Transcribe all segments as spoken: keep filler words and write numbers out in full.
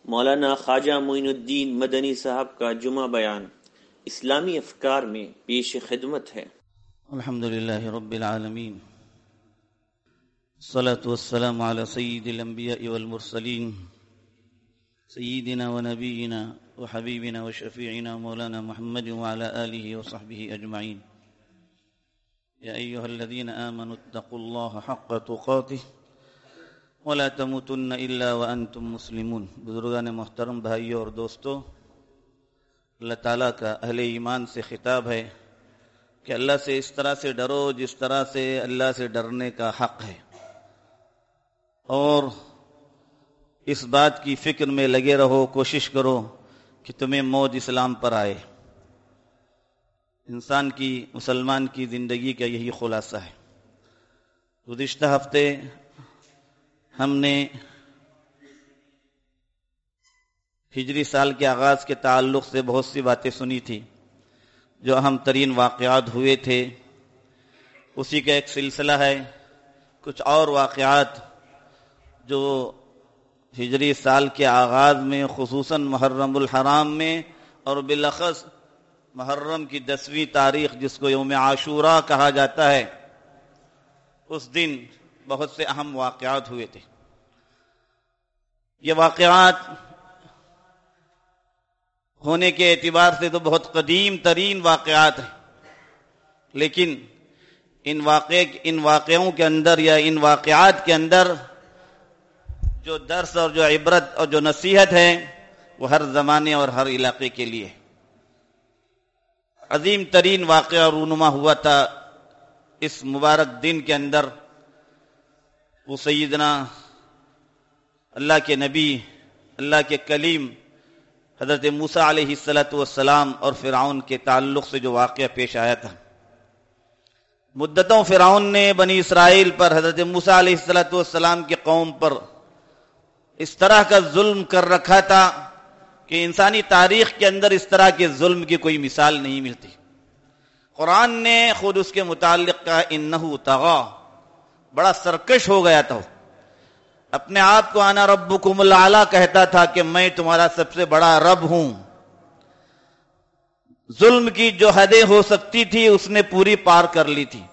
مولانا خواجہ معین الدین مدنی صاحب کا جمعہ بیان اسلامی افکار میں پیش خدمت ہے۔ الحمدللہ رب العالمین، الصلاة والسلام علی سید الانبیاء والمرسلین، سیدنا ونبینا وحبیبنا وشفیعنا مولانا محمد وعلى آلہ وصحبہ اجمعین۔ یا ایہا الذین آمنوا اتقوا اللہ حق تقاتہ ولا تموتن الا وانتم مسلمون۔ بزرگان محترم، بھائیوں اور دوستو، اللہ تعالیٰ کا اہل ایمان سے خطاب ہے کہ اللہ سے اس طرح سے ڈرو جس طرح سے اللہ سے ڈرنے کا حق ہے، اور اس بات کی فکر میں لگے رہو، کوشش کرو کہ تمہیں موج اسلام پر آئے۔ انسان کی، مسلمان کی زندگی کا یہی خلاصہ ہے۔ گزشتہ ہفتے ہم نے ہجری سال کے آغاز کے تعلق سے بہت سی باتیں سنی تھی، جو اہم ترین واقعات ہوئے تھے، اسی کا ایک سلسلہ ہے۔ کچھ اور واقعات جو ہجری سال کے آغاز میں، خصوصاً محرم الحرام میں، اور بالاخص محرم کی دسویں تاریخ جس کو یوم عاشوراء کہا جاتا ہے، اس دن بہت سے اہم واقعات ہوئے تھے۔ یہ واقعات ہونے کے اعتبار سے تو بہت قدیم ترین واقعات ہیں، لیکن ان واقع ان واقعوں کے اندر یا ان واقعات کے اندر جو درس اور جو عبرت اور جو نصیحت ہے وہ ہر زمانے اور ہر علاقے کے لیے۔ عظیم ترین واقعہ رونما ہوا تھا اس مبارک دن کے اندر، وہ سیدنا اللہ کے نبی، اللہ کے کلیم حضرت موسیٰ علیہ الصلوۃ والسلام اور فرعون کے تعلق سے جو واقعہ پیش آیا تھا۔ مدتوں فرعون نے بنی اسرائیل پر، حضرت موسیٰ علیہ الصلوۃ والسلام کی قوم پر اس طرح کا ظلم کر رکھا تھا کہ انسانی تاریخ کے اندر اس طرح کے ظلم کی کوئی مثال نہیں ملتی۔ قرآن نے خود اس کے متعلق کہا انہ طغی، بڑا سرکش ہو گیا تھا، اپنے آپ کو انا ربکم الاعلی کہتا تھا کہ میں تمہارا سب سے بڑا رب ہوں۔ ظلم کی جو حدیں ہو سکتی تھی اس نے پوری پار کر لی تھی۔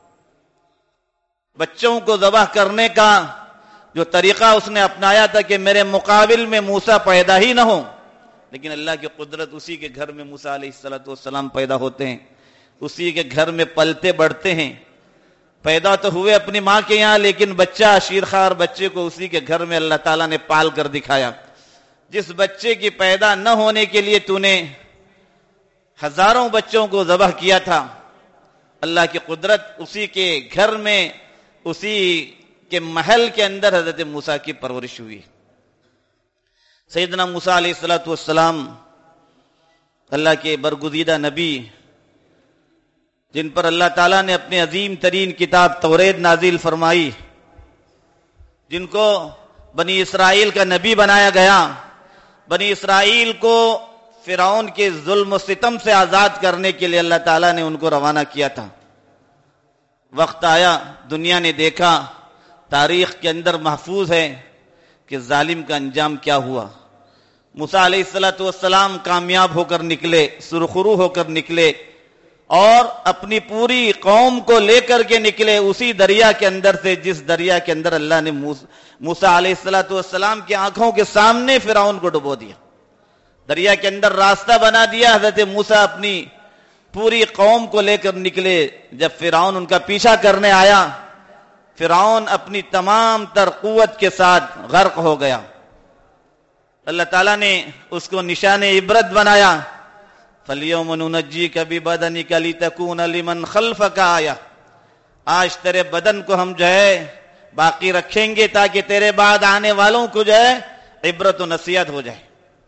بچوں کو ذبح کرنے کا جو طریقہ اس نے اپنایا تھا کہ میرے مقابل میں موسیٰ پیدا ہی نہ ہو، لیکن اللہ کی قدرت، اسی کے گھر میں موسیٰ علیہ الصلوۃ والسلام پیدا ہوتے ہیں، اسی کے گھر میں پلتے بڑھتے ہیں۔ پیدا تو ہوئے اپنی ماں کے یہاں، لیکن بچہ، شیرخوار بچے کو اسی کے گھر میں اللہ تعالیٰ نے پال کر دکھایا۔ جس بچے کی پیدا نہ ہونے کے لیے تو نے ہزاروں بچوں کو ذبح کیا تھا، اللہ کی قدرت، اسی کے گھر میں، اسی کے محل کے اندر حضرت موسیٰ کی پرورش ہوئی۔ سیدنا موسیٰ علیہ الصلوۃ والسلام اللہ کے برگزیدہ نبی، جن پر اللہ تعالیٰ نے اپنی عظیم ترین کتاب توریت نازل فرمائی، جن کو بنی اسرائیل کا نبی بنایا گیا، بنی اسرائیل کو فرعون کے ظلم و ستم سے آزاد کرنے کے لیے اللہ تعالیٰ نے ان کو روانہ کیا تھا۔ وقت آیا، دنیا نے دیکھا، تاریخ کے اندر محفوظ ہے کہ ظالم کا انجام کیا ہوا۔ موسیٰ علیہ الصلوۃ والسلام کامیاب ہو کر نکلے، سرخرو ہو کر نکلے، اور اپنی پوری قوم کو لے کر کے نکلے اسی دریا کے اندر سے جس دریا کے اندر اللہ نے موسیٰ علیہ الصلوۃ والسلام کی آنکھوں کے سامنے فرعون کو ڈبو دیا۔ دریا کے اندر راستہ بنا دیا، حضرت موسیٰ اپنی پوری قوم کو لے کر نکلے۔ جب فرعون ان کا پیچھا کرنے آیا، فرعون اپنی تمام تر قوت کے ساتھ غرق ہو گیا۔ اللہ تعالیٰ نے اس کو نشان عبرت بنایا، فَالْيَوْمَ نُنَجِّيكَ بِبَدَنِكَ لِتَكُونَ لِمَنْ خَلْفَكَ آیَةً، آج تیرے بدن کو ہم جو ہے باقی رکھیں گے تاکہ تیرے بعد آنے والوں کو جو ہے عبرت و نصیحت ہو جائے۔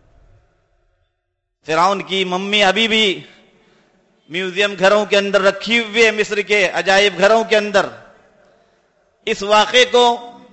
فرعون کی ممی ابھی بھی میوزیم گھروں کے اندر رکھی ہوئی ہے، مصر کے عجائب گھروں کے اندر۔ اس واقعے کو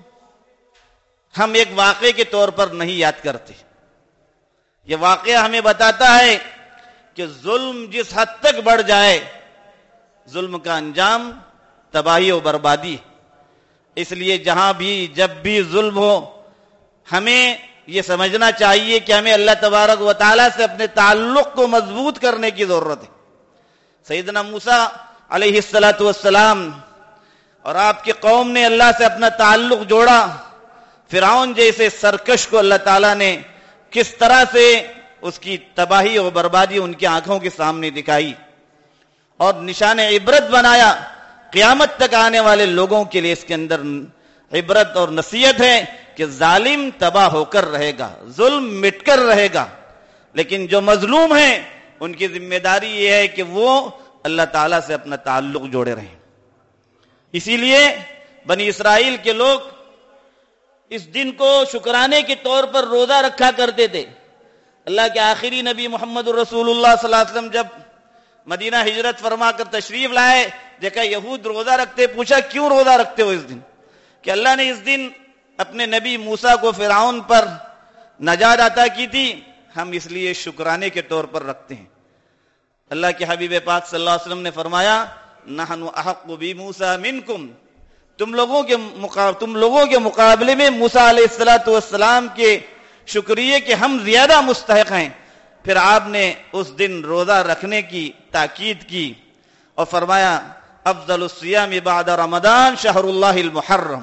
ہم ایک واقعے کے طور پر نہیں یاد کرتے۔ یہ واقعہ ہمیں بتاتا ہے کہ ظلم جس حد تک بڑھ جائے، ظلم کا انجام تباہی و بربادی۔ اس لیے جہاں بھی جب بھی ظلم ہو، ہمیں یہ سمجھنا چاہیے کہ ہمیں اللہ تبارک و تعالیٰ سے اپنے تعلق کو مضبوط کرنے کی ضرورت ہے. سیدنا موسیٰ علیہ الصلاۃ والسلام اور آپ کی قوم نے اللہ سے اپنا تعلق جوڑا. فرعون جیسے سرکش کو اللہ تعالیٰ نے کس طرح سے اس کی تباہی اور بربادی ان کی آنکھوں کے سامنے دکھائی اور نشان عبرت بنایا. قیامت تک آنے والے لوگوں کے لیے اس کے اندر عبرت اور نصیحت ہے کہ ظالم تباہ ہو کر رہے گا، ظلم مٹ کر رہے گا، لیکن جو مظلوم ہیں ان کی ذمہ داری یہ ہے کہ وہ اللہ تعالیٰ سے اپنا تعلق جوڑے رہیں. اسی لیے بنی اسرائیل کے لوگ اس دن کو شکرانے کے طور پر روزہ رکھا کرتے تھے. اللہ کے آخری نبی محمد الرسول اللہ صلی اللہ علیہ وسلم جب مدینہ ہجرت فرما کر تشریف لائے، دیکھا یہود روزہ رکھتے. پوچھا کیوں روزہ رکھتے ہو اس دن؟ کہ اللہ نے اس دن اپنے نبی موسیٰ کو فرعون پر نجات عطا کی تھی، ہم اس لیے شکرانے کے طور پر رکھتے ہیں. اللہ کے حبیب پاک صلی اللہ علیہ وسلم نے فرمایا نحن احق بموسیٰ منکم، تم لوگوں کے مقابلے تم لوگوں کے مقابلے میں موسیٰ علیہ الصلوۃ والسلام کے شکریہ کے ہم زیادہ مستحق ہیں. پھر آپ نے اس دن روزہ رکھنے کی تاکید کی اور فرمایا افضل الصیام بعد رمضان شہر اللہ المحرم،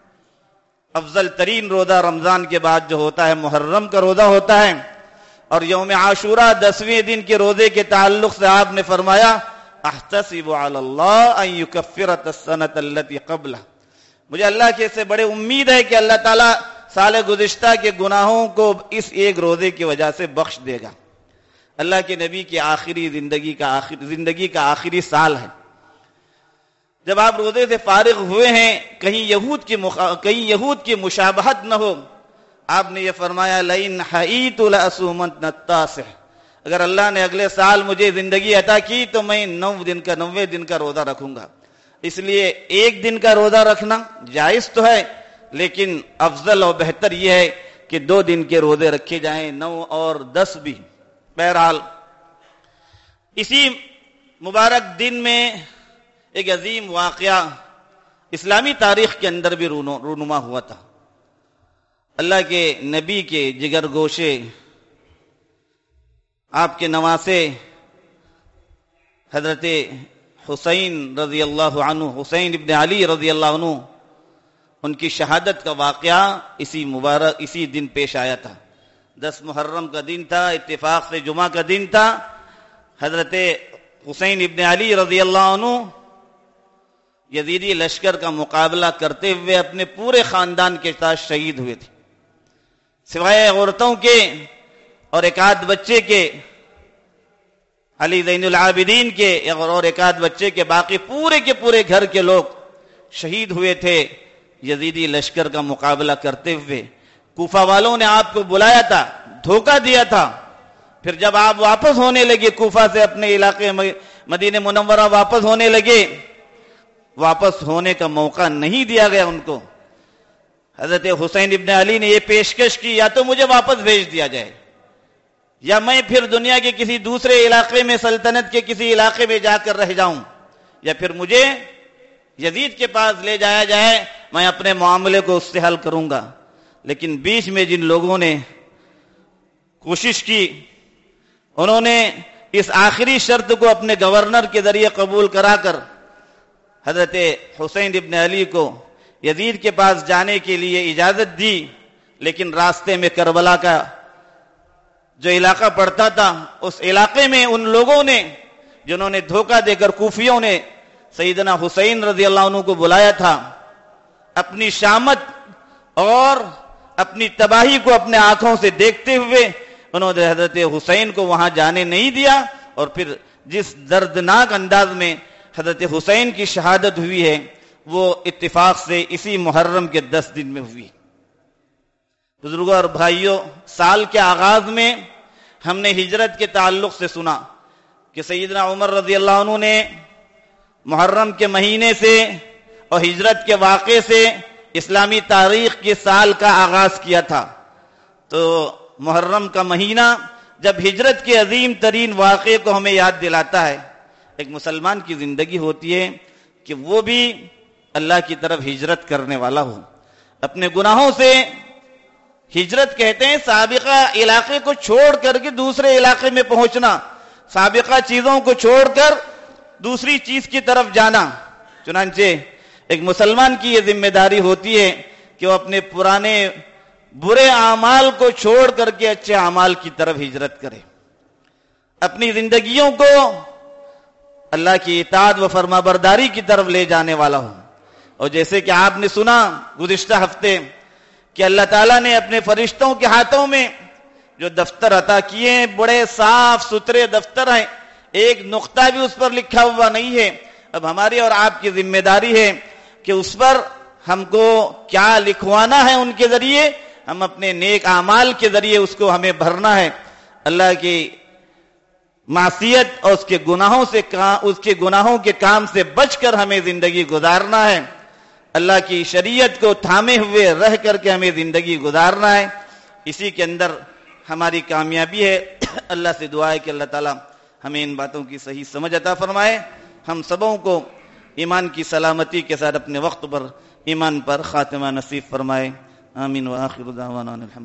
افضل ترین روزہ رمضان کے بعد جو ہوتا ہے محرم کا روزہ ہوتا ہے. اور یوم عاشورہ دسویں دن کے روزے کے تعلق سے آپ نے فرمایا احتسب علی اللہ ان یکفر السنۃ التي قبلہ، مجھے اللہ کے سے بڑے امید ہے کہ اللہ تعالیٰ سال گزشتہ کے گناہوں کو اس ایک روزے کی وجہ سے بخش دے گا. اللہ کے نبی کی آخری زندگی کا آخر زندگی کا آخری سال ہے. جب آپ روزے سے فارغ ہوئے ہیں کہیں یہود کی مخ... کہیں یہود کی مشابہت نہ ہو، آپ نے یہ فرمایا لئن حییت لأصومن التاسع، اگر اللہ نے اگلے سال مجھے زندگی عطا کی تو میں نو دن کا نوے دن کا روزہ رکھوں گا. اس لیے ایک دن کا روزہ رکھنا جائز تو ہے، لیکن افضل اور بہتر یہ ہے کہ دو دن کے روزے رکھے جائیں، نو اور دس بھی. بہرحال اسی مبارک دن میں ایک عظیم واقعہ اسلامی تاریخ کے اندر بھی رونما ہوا تھا. اللہ کے نبی کے جگر گوشے، آپ کے نواسے حضرت حسین رضی اللہ عنہ، حسین ابن علی رضی اللہ عنہ، ان کی شہادت کا واقعہ اسی مبارک اسی دن پیش آیا تھا. دس محرم کا دن تھا، اتفاق سے جمعہ کا دن تھا. حضرت حسین ابن علی رضی اللہ عنہ یزیدی لشکر کا مقابلہ کرتے ہوئے اپنے پورے خاندان کے ساتھ شہید ہوئے تھے. سوائے عورتوں کے اور ایک آدھ بچے کے، علی زین العابدین کے اور ایک آدھ بچے کے، باقی پورے کے پورے گھر کے لوگ شہید ہوئے تھے یزیدی لشکر کا مقابلہ کرتے ہوئے. کوفہ والوں نے آپ کو بلایا تھا، دھوکہ دیا تھا. پھر جب آپ واپس ہونے لگے کوفہ سے، اپنے علاقے مدینہ منورہ واپس ہونے لگے، واپس ہونے کا موقع نہیں دیا گیا ان کو. حضرت حسین ابن علی نے یہ پیشکش کی یا تو مجھے واپس بھیج دیا جائے یا میں پھر دنیا کے کسی دوسرے علاقے میں، سلطنت کے کسی علاقے میں جا کر رہ جاؤں، یا پھر مجھے یزید کے پاس لے جایا جائے، میں اپنے معاملے کو اس سے حل کروں گا. لیکن بیچ میں جن لوگوں نے کوشش کی، انہوں نے اس آخری شرط کو اپنے گورنر کے ذریعے قبول کرا کر حضرت حسین ابن علی کو یزید کے پاس جانے کے لیے اجازت دی. لیکن راستے میں کربلا کا جو علاقہ پڑتا تھا، اس علاقے میں ان لوگوں نے جنہوں نے دھوکہ دے کر، کوفیوں نے سیدنا حسین رضی اللہ عنہ کو بلایا تھا، اپنی شامت اور اپنی تباہی کو اپنے آنکھوں سے دیکھتے ہوئے انہوں نے حضرت حسین کو وہاں جانے نہیں دیا. اور پھر جس دردناک انداز میں حضرت حسین کی شہادت ہوئی ہے وہ اتفاق سے اسی محرم کے دس دن میں ہوئی. بزرگوں اور بھائیوں، سال کے آغاز میں ہم نے ہجرت کے تعلق سے سنا کہ سیدنا عمر رضی اللہ عنہ نے محرم کے مہینے سے اور ہجرت کے واقعے سے اسلامی تاریخ کے سال کا آغاز کیا تھا. تو محرم کا مہینہ جب ہجرت کے عظیم ترین واقعے کو ہمیں یاد دلاتا ہے. ایک مسلمان کی زندگی ہوتی ہے کہ وہ بھی اللہ کی طرف ہجرت کرنے والا ہو، اپنے گناہوں سے ہجرت کہتے ہیں سابقہ علاقے کو چھوڑ کر کے دوسرے علاقے میں پہنچنا، سابقہ چیزوں کو چھوڑ کر دوسری چیز کی طرف جانا۔ چنانچہ ایک مسلمان کی یہ ذمہ داری ہوتی ہے کہ وہ اپنے پرانے برے اعمال کو چھوڑ کر کے اچھے اعمال کی طرف ہجرت کرے، اپنی زندگیوں کو اللہ کی اطاعت و فرما برداری کی طرف لے جانے والا ہو۔ اور جیسے کہ آپ نے سنا گزشتہ ہفتے کہ اللہ تعالیٰ نے اپنے فرشتوں کے ہاتھوں میں جو دفتر عطا کیے ہیں، بڑے صاف ستھرے دفتر ہیں، ایک نقطہ بھی اس پر لکھا ہوا نہیں ہے۔ اب ہماری اور آپ کی ذمہ داری ہے کہ اس پر ہم کو کیا لکھوانا ہے، ان کے ذریعے ہم اپنے نیک اعمال کے ذریعے اس کو ہمیں بھرنا ہے۔ اللہ کی معصیت اور اس کے گناہوں سے اس کے گناہوں کے کام سے بچ کر ہمیں زندگی گزارنا ہے، اللہ کی شریعت کو تھامے ہوئے رہ کر کے ہمیں زندگی گزارنا ہے۔ اسی کے اندر ہماری کامیابی ہے۔ اللہ سے دعا ہے کہ اللہ تعالی ہمیں ان باتوں کی صحیح سمجھ عطا فرمائے، ہم سبوں کو ایمان کی سلامتی کے ساتھ اپنے وقت پر ایمان پر خاتمہ نصیب فرمائے۔ آمین وآخر دعوانا الحمد